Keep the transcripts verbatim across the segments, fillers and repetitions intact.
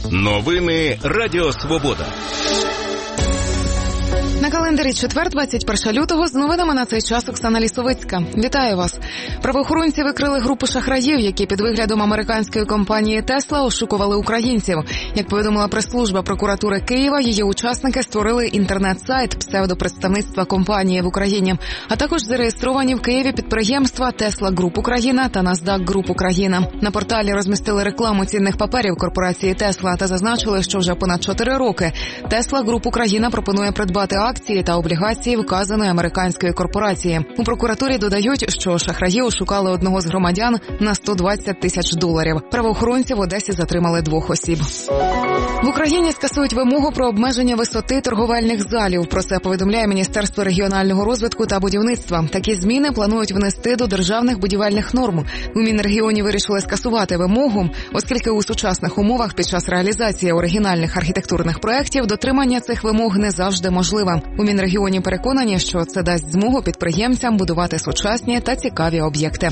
Новини Радіо Свобода. На календарі четвер, двадцять першого лютого, з новинами на цей час Оксана Лісовицька. Вітаю вас. Правоохоронці викрили групу шахраїв, які під виглядом американської компанії «Тесла» ошукували українців. Як повідомила прес-служба прокуратури Києва, її учасники створили інтернет-сайт псевдопредставництва компанії в Україні, а також зареєстровані в Києві підприємства «Тесла Груп Україна» та «Насдак Груп Україна». На порталі розмістили рекламу цінних паперів корпорації «Тесла» та зазначили, що вже понад чотири роки «Тесла Груп Україна» пропонує придбати акції та облігації вказаної американської корпорації. У прокуратурі додають, що шахраї ошукали одного з громадян на сто двадцять тисяч доларів. Правоохоронці в Одесі затримали двох осіб. В Україні скасують вимогу про обмеження висоти торговельних залів. Про це повідомляє Міністерство регіонального розвитку та будівництва. Такі зміни планують внести до державних будівельних норм. У Мінрегіоні вирішили скасувати вимогу, оскільки у сучасних умовах під час реалізації оригінальних архітектурних проєктів дотримання цих вимог не завжди можливе. У Мінрегіоні переконані, що це дасть змогу підприємцям будувати сучасні та цікаві об'єкти.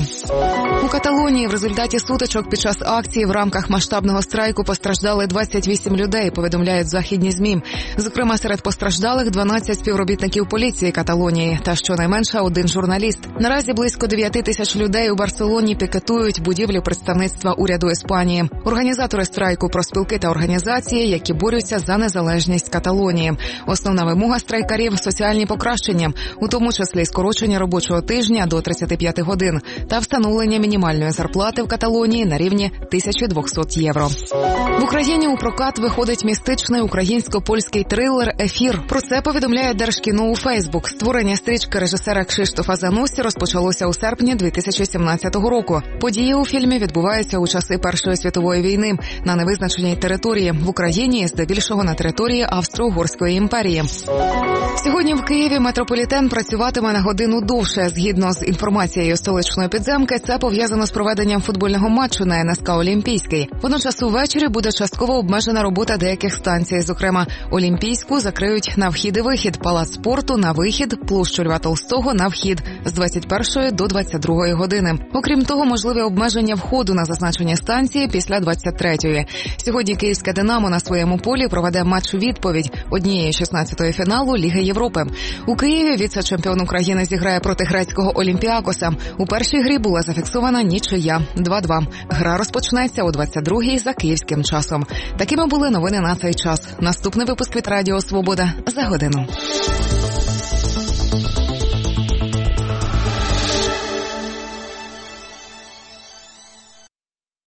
У Каталонії в результаті сутичок під час акції в рамках масштабного страйку постраждали двадцять вісім людей, повідомляють західні ЗМІ. Зокрема, серед постраждалих дванадцять співробітників поліції Каталонії та щонайменше один журналіст. Наразі близько дев'ять тисяч людей у Барселоні пікетують будівлю представництва уряду Іспанії. Організатори страйку – профспілки та організації, які борються за незалежність Каталонії. Основна вимога страйкарів – соціальні покращення, у тому числі скорочення робочого тижня до тридцяти п'яти годин та встановлення мінімальної зарплати в Каталонії на рівні тисяча двісті євро. В Україні у прокат виходить містичний українсько-польський трилер «Ефір». Про це повідомляє Держкіно у Фейсбук. Створення стрічки режисера Кшиштофа Занусі розпочалося у серпні дві тисячі сімнадцятого року. Події у фільмі відбуваються у часи Першої світової війни на невизначеній території в Україні, здебільшого на території Австро-Угорської імперії. Сьогодні в Києві метрополітен працюватиме на годину довше. Згідно з інформацією столичної підземки, це пов'язано з проведенням футбольного матчу на ен ес ка «Олімпійський». Водночас увечері буде частково обмежена робота деяких станцій. Зокрема, Олімпійську закриють на вхід і вихід, Палац спорту на вихід, площу Льва Толстого на вхід з двадцять першої до двадцять другої години. Окрім того, можливі обмеження входу на зазначені станції після двадцять третьої. Сьогодні київське «Динамо» на своєму полі проведе матч-відповідь однієї шістнадцятої фіналу Ліги Європи. У Києві віце-чемпіон України зіграє проти грецького «Олімпіакоса». У першій грі була зафіксована нічия два-два. Гра розпочнеться о двадцять другій за київським часом. Такими були новини на цей час. Наступний випуск від Радіо Свобода за годину.